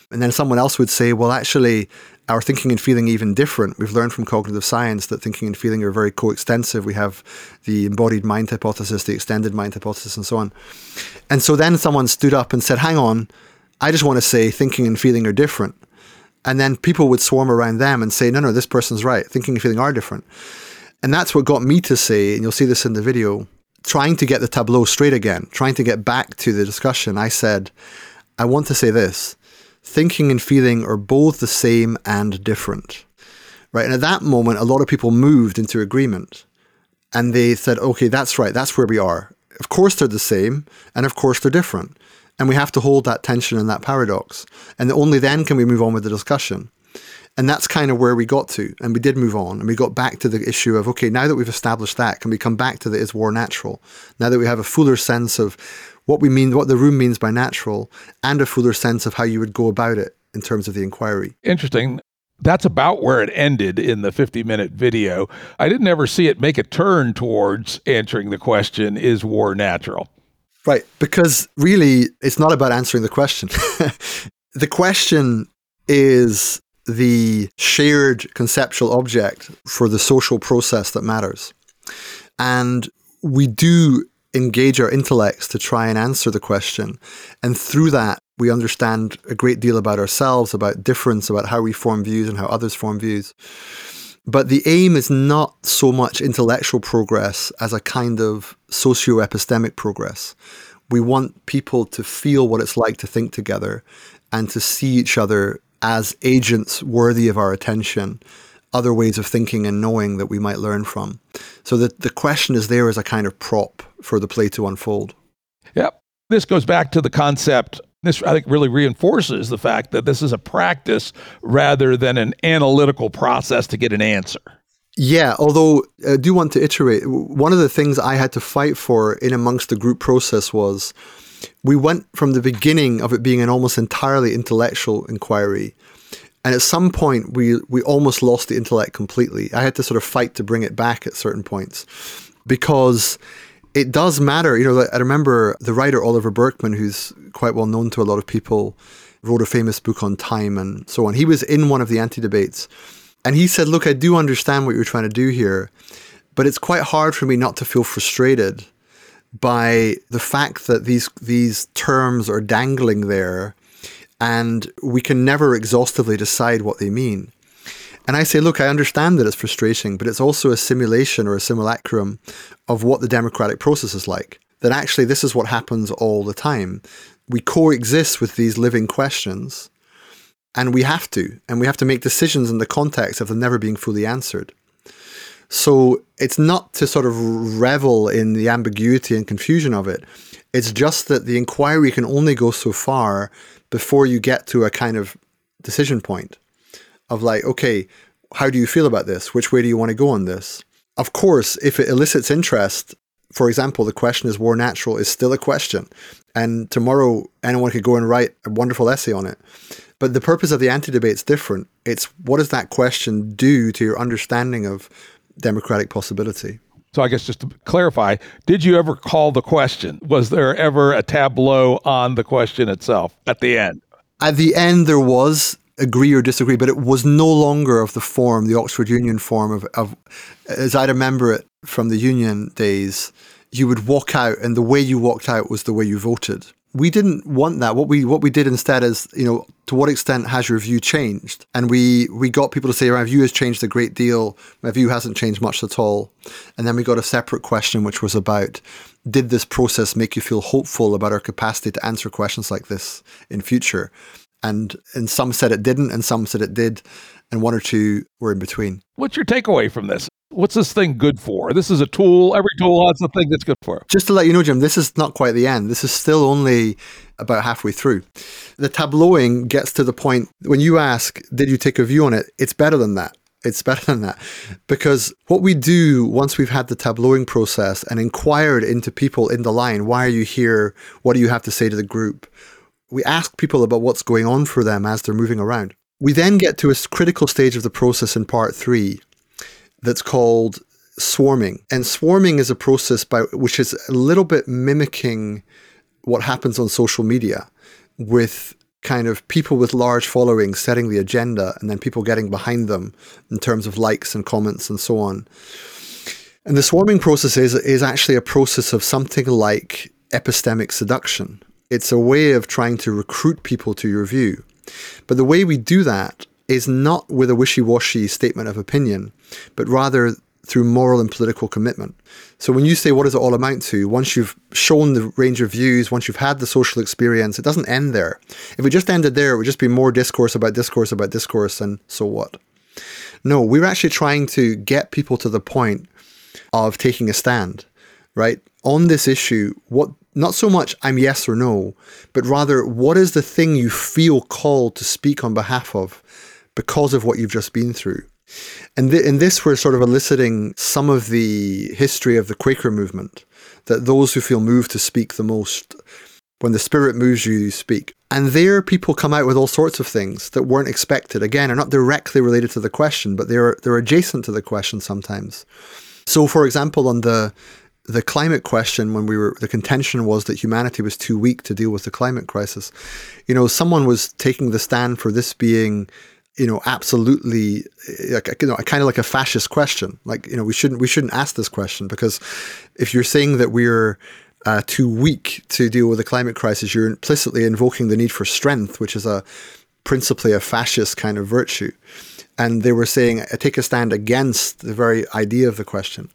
And then someone else would say, well, actually, our thinking and feeling are even different. We've learned from cognitive science that thinking and feeling are very coextensive. We have the embodied mind hypothesis, the extended mind hypothesis, and so on. And so then someone stood up and said, hang on, I just want to say thinking and feeling are different. And then people would swarm around them and say, no, this person's right. Thinking and feeling are different. And that's what got me to say, and you'll see this in the video, trying to get the tableau straight again, trying to get back to the discussion, I said, I want to say this. Thinking and feeling are both the same and different. Right? And at that moment, a lot of people moved into agreement. And they said, okay, that's right. That's where we are. Of course they're the same, and of course they're different. And we have to hold that tension and that paradox. And only then can we move on with the discussion. And that's kind of where we got to. And we did move on. And we got back to the issue of, okay, now that we've established that, can we come back to the is war natural? Now that we have a fuller sense of what we mean, what the room means by natural, and a fuller sense of how you would go about it in terms of the inquiry. Interesting. That's about where it ended in the 50-minute video. I didn't ever see it make a turn towards answering the question, is war natural? Right, because really, it's not about answering the question. The question is the shared conceptual object for the social process that matters. And we do engage our intellects to try and answer the question. And through that, we understand a great deal about ourselves, about difference, about how we form views and how others form views. But the aim is not so much intellectual progress as a kind of socio-epistemic progress. We want people to feel what it's like to think together and to see each other as agents worthy of our attention, other ways of thinking and knowing that we might learn from. So that the question is there as a kind of prop for the play to unfold. Yep. This goes back to the concept. This, I think, really reinforces the fact that this is a practice rather than an analytical process to get an answer. Yeah, although I do want to iterate. One of the things I had to fight for in amongst the group process was we went from the beginning of it being an almost entirely intellectual inquiry. And at some point, we almost lost the intellect completely. I had to sort of fight to bring it back at certain points because it does matter. You know, I remember the writer Oliver Burkeman, who's quite well known to a lot of people, wrote a famous book on time and so on. He was in one of the anti-debates and he said, look, I do understand what you're trying to do here, but it's quite hard for me not to feel frustrated by the fact that these terms are dangling there and we can never exhaustively decide what they mean. And I say, look, I understand that it's frustrating, but it's also a simulation or a simulacrum of what the democratic process is like. That actually this is what happens all the time. We coexist with these living questions, and we have to make decisions in the context of them never being fully answered. So it's not to sort of revel in the ambiguity and confusion of it. It's just that the inquiry can only go so far before you get to a kind of decision point of like, okay, how do you feel about this? Which way do you want to go on this? Of course, if it elicits interest, for example, the question is war natural is still a question. And tomorrow anyone could go and write a wonderful essay on it. But the purpose of the anti-debate is different. It's what does that question do to your understanding of democratic possibility? So I guess just to clarify, did you ever call the question? Was there ever a tableau on the question itself at the end? At the end, there was agree or disagree, but it was no longer of the form, the Oxford Union form of as I remember it from the Union days, you would walk out and the way you walked out was the way you voted. We didn't want that. What we did instead is, you know, to what extent has your view changed? And we got people to say, my view has changed a great deal. My view hasn't changed much at all. And then we got a separate question, which was about, did this process make you feel hopeful about our capacity to answer questions like this in future? And some said it didn't, and some said it did, and one or two were in between. What's your takeaway from this? What's this thing good for? This is a tool. Every tool has a thing that's good for. Just to let you know, Jim, this is not quite the end. This is still only about halfway through. The tableauing gets to the point, when you ask, did you take a view on it? It's better than that. It's better than that. Because what we do once we've had the tableauing process and inquired into people in the line, why are you here? What do you have to say to the group? We ask people about what's going on for them as they're moving around. We then get to a critical stage of the process in part 3 that's called swarming. And swarming is a process which is a little bit mimicking what happens on social media with kind of people with large followings setting the agenda and then people getting behind them in terms of likes and comments and so on. And the swarming process is actually a process of something like epistemic seduction. It's a way of trying to recruit people to your view. But the way we do that is not with a wishy-washy statement of opinion, but rather through moral and political commitment. So when you say, what does it all amount to? Once you've shown the range of views, once you've had the social experience, it doesn't end there. If it just ended there, it would just be more discourse about discourse about discourse, and so what? No, we're actually trying to get people to the point of taking a stand, right? On this issue, what not so much I'm yes or no, but rather what is the thing you feel called to speak on behalf of because of what you've just been through? And in this, we're sort of eliciting some of the history of the Quaker movement, that those who feel moved to speak the most, when the spirit moves you, you speak. And there people come out with all sorts of things that weren't expected. Again, are not directly related to the question, but they're adjacent to the question sometimes. So, for example, on the climate question, when the contention was that humanity was too weak to deal with the climate crisis, someone was taking the stand for this being, absolutely, kind of like a fascist question. Like, we shouldn't ask this question, because if you're saying that we're too weak to deal with the climate crisis, you're implicitly invoking the need for strength, which is principally a fascist kind of virtue. And they were saying, take a stand against the very idea of the question.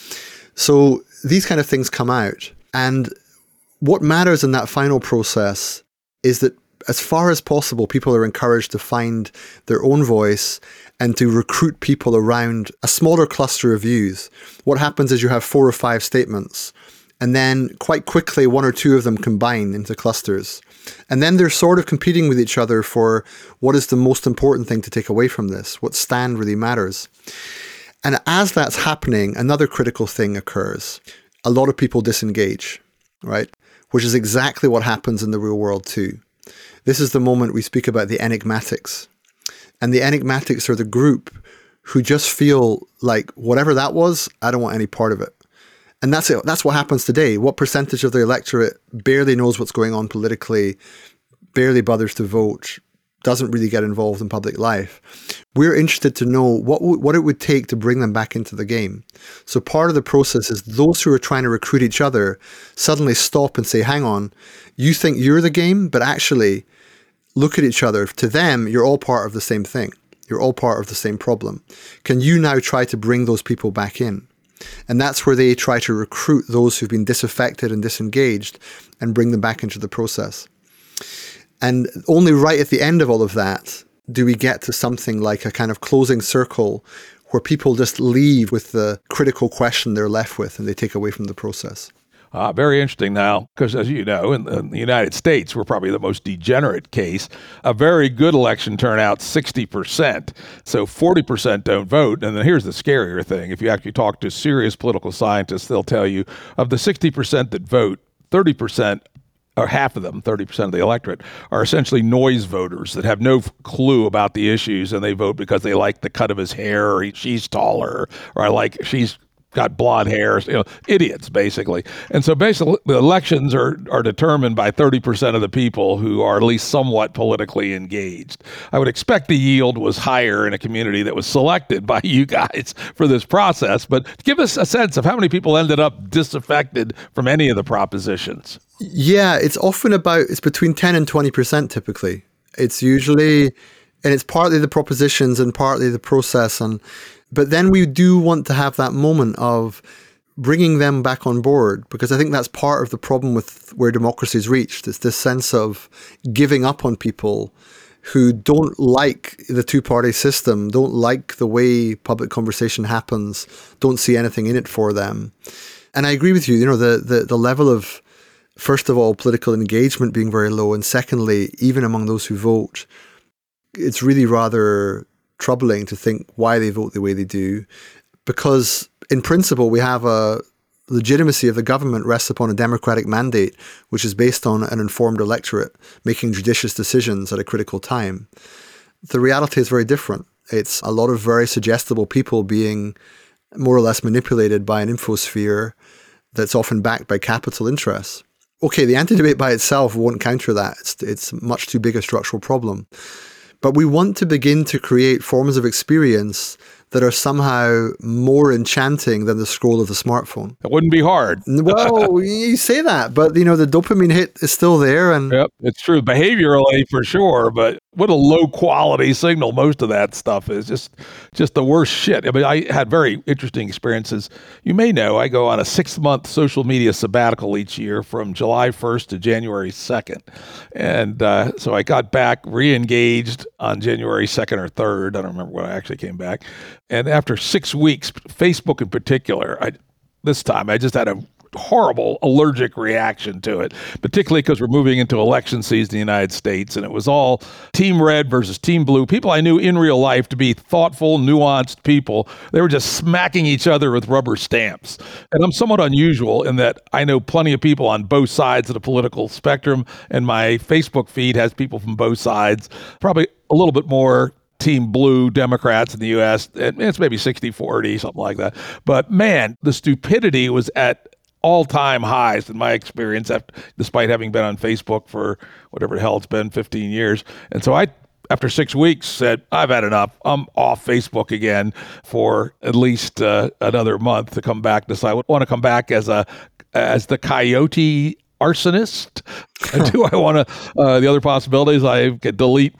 So these kind of things come out. And what matters in that final process is that as far as possible, people are encouraged to find their own voice and to recruit people around a smaller cluster of views. What happens is you have 4 or 5 statements, and then quite quickly 1 or 2 of them combine into clusters. And then they're sort of competing with each other for what is the most important thing to take away from this, what stand really matters. And as that's happening, another critical thing occurs. A lot of people disengage, right? Which is exactly what happens in the real world too. This is the moment we speak about the enigmatics. And the enigmatics are the group who just feel like whatever that was, I don't want any part of it. And that's it. That's what happens today. What percentage of the electorate barely knows what's going on politically, barely bothers to vote, doesn't really get involved in public life? We're interested to know what it would take to bring them back into the game. So part of the process is those who are trying to recruit each other suddenly stop and say, hang on, you think you're the game, but actually look at each other. To them, you're all part of the same thing. You're all part of the same problem. Can you now try to bring those people back in? And that's where they try to recruit those who've been disaffected and disengaged and bring them back into the process. And only right at the end of all of that do we get to something like a kind of closing circle where people just leave with the critical question they're left with and they take away from the process. Very interesting now, because as you know, in the United States, we're probably the most degenerate case. A very good election turnout, 60%. So 40% don't vote. And then here's the scarier thing. If you actually talk to serious political scientists, they'll tell you of the 60% that vote, 30%, or half of them, 30% of the electorate, are essentially noise voters that have no clue about the issues, and they vote because they like the cut of his hair, or she's taller, or I like she's got blonde hair, idiots, basically. And so basically the elections are determined by 30% of the people who are at least somewhat politically engaged. I would expect the yield was higher in a community that was selected by you guys for this process, but give us a sense of how many people ended up disaffected from any of the propositions. Yeah, it's between 10 and 20% typically. It's usually, and it's partly the propositions and partly the process. But then we do want to have that moment of bringing them back on board, because I think that's part of the problem with where democracy's reached. It's this sense of giving up on people who don't like the two-party system, don't like the way public conversation happens, don't see anything in it for them. And I agree with you, the level of, first of all, political engagement being very low, and secondly, even among those who vote, it's really rather troubling to think why they vote the way they do, because in principle we have a legitimacy of the government rests upon a democratic mandate, which is based on an informed electorate making judicious decisions at a critical time. The reality is very different. It's a lot of very suggestible people being more or less manipulated by an infosphere that's often backed by capital interests. okay, the anti-debate by itself won't counter that. It's much too big a structural problem. But we want to begin to create forms of experience that are somehow more enchanting than the scroll of the smartphone. It wouldn't be hard. Well, you say that, but the dopamine hit is still there. And Yep, it's true. Behaviorally, for sure, but what a low quality signal most of that stuff is. Just the worst shit. I mean, I had very interesting experiences. You may know I go on a 6-month social media sabbatical each year from July 1st to January 2nd. And so I got back re-engaged on January 2nd or 3rd. I don't remember when I actually came back. And after 6 weeks, Facebook in particular, this time I just had a horrible allergic reaction to it, particularly because we're moving into election season in the United States, and it was all Team Red versus Team Blue. People I knew in real life to be thoughtful, nuanced people. They were just smacking each other with rubber stamps. And I'm somewhat unusual in that I know plenty of people on both sides of the political spectrum, and my Facebook feed has people from both sides, probably a little bit more Team Blue Democrats in the U.S. It's maybe 60-40, something like that. But man, the stupidity was at all-time highs in my experience, despite having been on Facebook for whatever the hell it's been, 15 years. And so I, after 6 weeks, said, I've had enough. I'm off Facebook again for at least another month to come back. Decide I want to come back as the coyote arsonist. Do I want to, the other possibilities, I could delete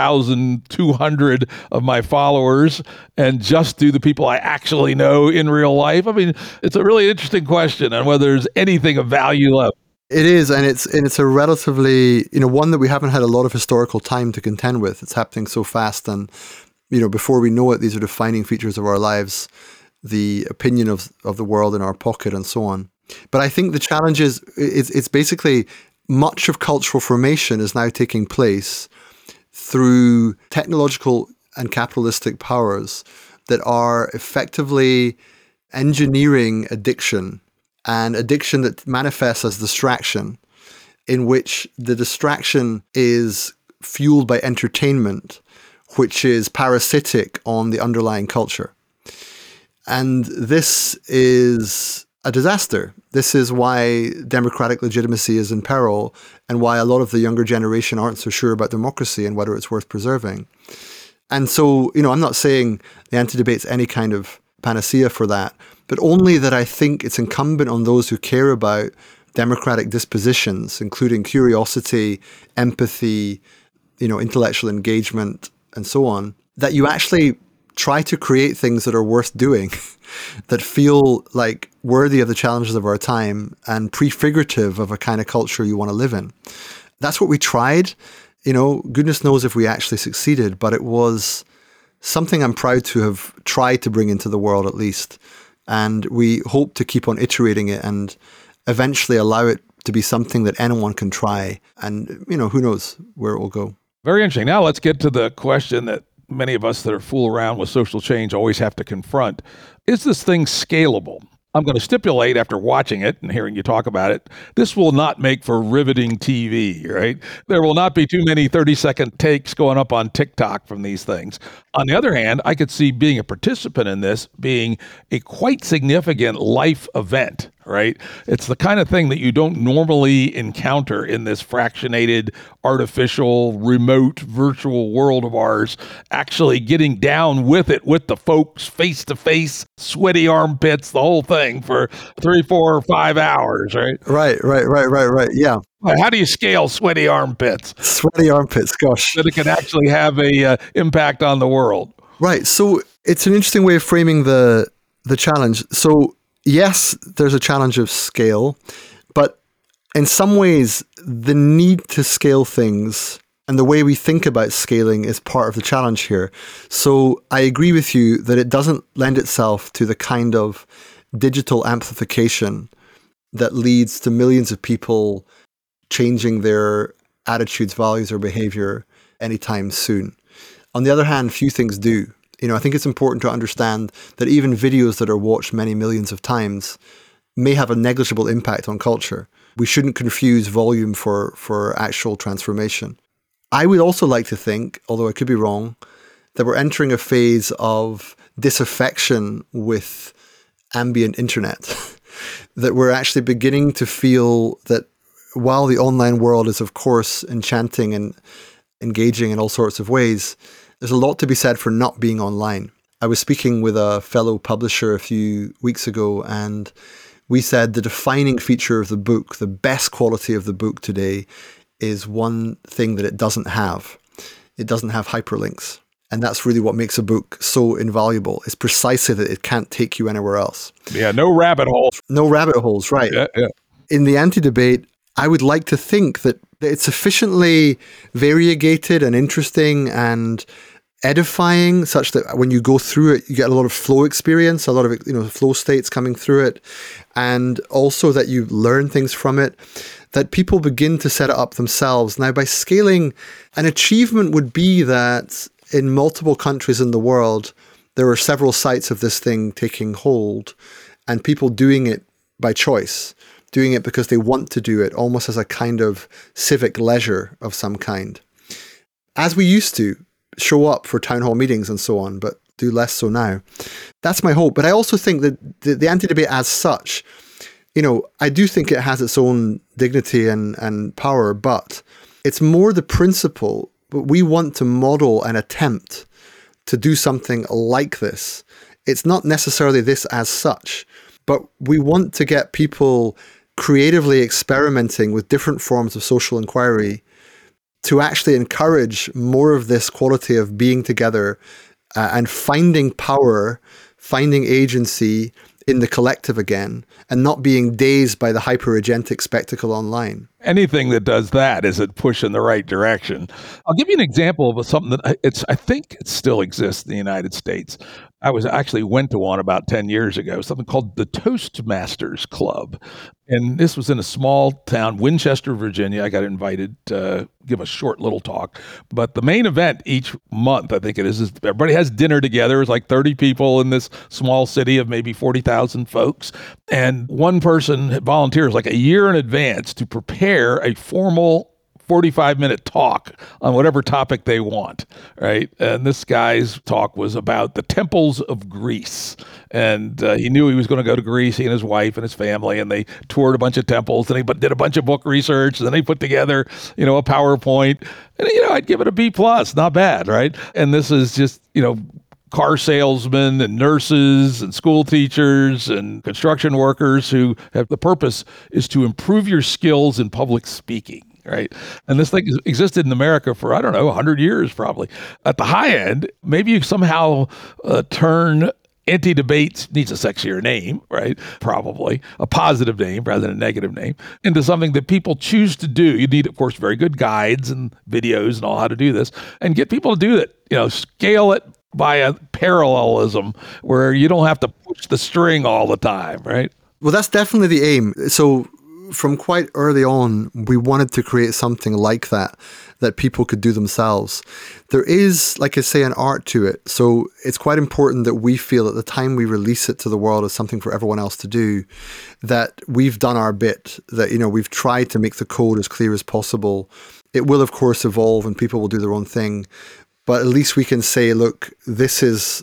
4,200 of my followers and just do the people I actually know in real life. I mean, it's a really interesting question on whether there's anything of value left. it is, and it's a relatively, one that we haven't had a lot of historical time to contend with. It's happening so fast, and, before we know it, these are defining features of our lives, the opinion of the world in our pocket and so on. But I think the challenge is, it's basically much of cultural formation is now taking place through technological and capitalistic powers that are effectively engineering addiction, and addiction that manifests as distraction, in which the distraction is fueled by entertainment, which is parasitic on the underlying culture. And this is a disaster. This is why democratic legitimacy is in peril, and why a lot of the younger generation aren't so sure about democracy and whether it's worth preserving. And so, I'm not saying the anti-debate's any kind of panacea for that, but only that I think it's incumbent on those who care about democratic dispositions, including curiosity, empathy, intellectual engagement, and so on, that you actually try to create things that are worth doing, that feel like worthy of the challenges of our time and prefigurative of a kind of culture you want to live in. That's what we tried. Goodness knows if we actually succeeded, but it was something I'm proud to have tried to bring into the world, at least. And we hope to keep on iterating it and eventually allow it to be something that anyone can try. And, who knows where it will go. Very interesting. Now let's get to the question that many of us that are fool around with social change always have to confront. Is this thing scalable? I'm going to stipulate, after watching it and hearing you talk about it, this will not make for riveting TV, right? There will not be too many 30-second takes going up on TikTok from these things. On the other hand, I could see being a participant in this being a quite significant life event, right? It's the kind of thing that you don't normally encounter in this fractionated, artificial, remote, virtual world of ours, actually getting down with it, with the folks, face to face, sweaty armpits, the whole thing for 3, 4, or 5 hours, right? Right. Yeah. How do you scale sweaty armpits? Sweaty armpits, gosh. That it can actually have a impact on the world. Right. So it's an interesting way of framing the challenge. So yes, there's a challenge of scale, but in some ways, the need to scale things and the way we think about scaling is part of the challenge here. So I agree with you that it doesn't lend itself to the kind of digital amplification that leads to millions of people changing their attitudes, values, or behavior anytime soon. On the other hand, few things do. I think it's important to understand that even videos that are watched many millions of times may have a negligible impact on culture. We shouldn't confuse volume for actual transformation. I would also like to think, although I could be wrong, that we're entering a phase of disaffection with ambient internet, that we're actually beginning to feel that while the online world is, of course, enchanting and engaging in all sorts of ways, there's a lot to be said for not being online. I was speaking with a fellow publisher a few weeks ago, and we said the defining feature of the book, the best quality of the book today, is one thing that it doesn't have. It doesn't have hyperlinks. And that's really what makes a book so invaluable. It's precisely that it can't take you anywhere else. Yeah, no rabbit holes. No rabbit holes, right. Yeah. In the anti-debate, I would like to think that it's sufficiently variegated and interesting and edifying, such that when you go through it, you get a lot of flow experience, a lot of flow states coming through it, and also that you learn things from it, that people begin to set it up themselves. Now, by scaling, an achievement would be that in multiple countries in the world, there are several sites of this thing taking hold, and people doing it by choice, doing it because they want to do it, almost as a kind of civic leisure of some kind. As we used to show up for town hall meetings and so on, but do less so now. That's my hope. But I also think that the anti-debate as such, I do think it has its own dignity and power, but it's more the principle. But we want to model an attempt to do something like this. It's not necessarily this as such, but we want to get people creatively experimenting with different forms of social inquiry to actually encourage more of this quality of being together and finding power, finding agency in the collective again, and not being dazed by the hyper-agentic spectacle online. Anything that does that is a push in the right direction. I'll give you an example of something that I think it still exists in the United States. I went to one about 10 years ago, something called the Toastmasters Club. And this was in a small town, Winchester, Virginia. I got invited to give a short little talk. But the main event each month, I think it is everybody has dinner together. It's like 30 people in this small city of maybe 40,000 folks. And one person volunteers like a year in advance to prepare a formal 45-minute talk on whatever topic they want, right? And this guy's talk was about the temples of Greece. And he knew he was going to go to Greece, he and his wife and his family, and they toured a bunch of temples, and he did a bunch of book research, and then he put together, a PowerPoint. And, I'd give it a B+, not bad, right? And this is just, car salesmen and nurses and school teachers and construction workers who have the purpose is to improve your skills in public speaking. Right. And this thing existed in America for, 100 years probably. At the high end, maybe you somehow turn anti-debate, needs a sexier name, right? Probably a positive name rather than a negative name, into something that people choose to do. You need, of course, very good guides and videos and all how to do this, and get people to do it. Scale it by a parallelism where you don't have to push the string all the time, right? Well, that's definitely the aim. So from quite early on, we wanted to create something like that people could do themselves. There is, like I say, an art to it. So it's quite important that we feel at the time we release it to the world as something for everyone else to do, that we've done our bit, that, we've tried to make the code as clear as possible. It will, of course, evolve and people will do their own thing. But at least we can say, look, this is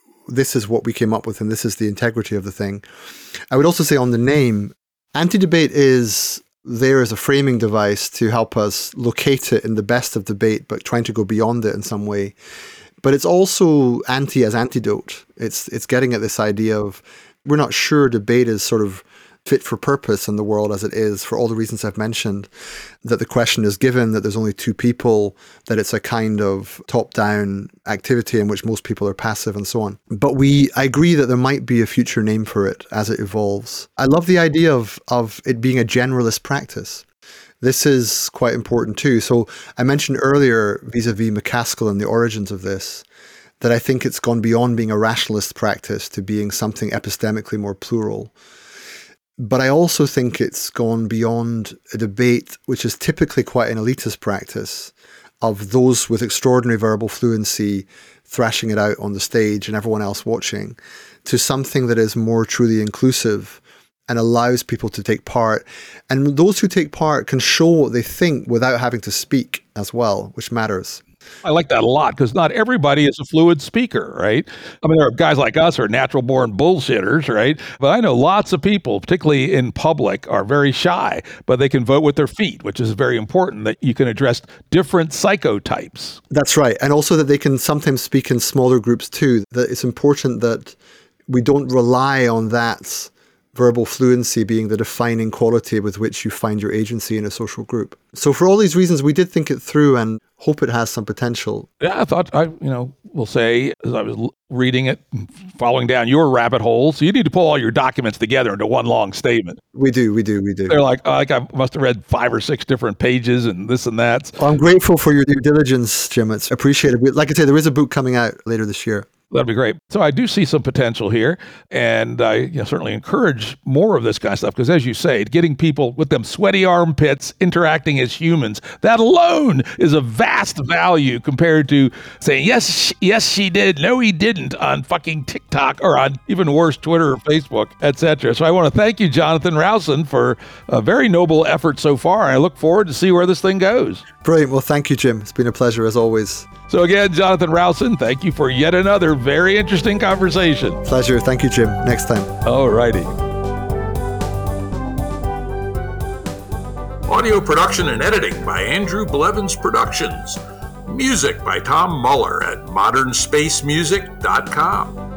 what we came up with and this is the integrity of the thing. I would also say on the name, anti-debate is there as a framing device to help us locate it in the best of debate, but trying to go beyond it in some way. But it's also anti as antidote. It's getting at this idea of we're not sure debate is sort of fit for purpose in the world as it is for all the reasons I've mentioned, that the question is given, that there's only two people, that it's a kind of top-down activity in which most people are passive and so on. But I agree that there might be a future name for it as it evolves. I love the idea of it being a generalist practice. This is quite important too. So I mentioned earlier, vis-a-vis McCaskill and the origins of this, that I think it's gone beyond being a rationalist practice to being something epistemically more plural. But I also think it's gone beyond a debate, which is typically quite an elitist practice of those with extraordinary verbal fluency thrashing it out on the stage and everyone else watching, to something that is more truly inclusive and allows people to take part. And those who take part can show what they think without having to speak as well, which matters. I like that a lot because not everybody is a fluid speaker, right? I mean, there are guys like us who are natural born bullshitters, right? But I know lots of people, particularly in public, are very shy, but they can vote with their feet, which is very important that you can address different psychotypes. That's right. And also that they can sometimes speak in smaller groups too. That it's important that we don't rely on that verbal fluency being the defining quality with which you find your agency in a social group. So for all these reasons, we did think it through and hope it has some potential. Yeah, I thought, will say, as I was reading it, following down your rabbit hole, so you need to pull all your documents together into one long statement. We do. They're like I must have read 5 or 6 different pages and this and that. Well, I'm grateful for your due diligence, Jim. It's appreciated. Like I say, there is a book coming out later this year. That'd be great. So I do see some potential here, and I certainly encourage more of this kind of stuff because, as you say, getting people with them sweaty armpits interacting as humans, that alone is a vast value compared to saying, yes, she did, no, he didn't on fucking TikTok or on even worse, Twitter or Facebook, etc. So I want to thank you, Jonathan Rowson, for a very noble effort so far. I look forward to see where this thing goes. Brilliant. Well, thank you, Jim. It's been a pleasure as always. So again, Jonathan Rowson, thank you for yet another very interesting conversation. Pleasure. Thank you, Jim. Next time. All righty. Audio production and editing by Andrew Blevins Productions. Music by Tom Muller at modernspacemusic.com.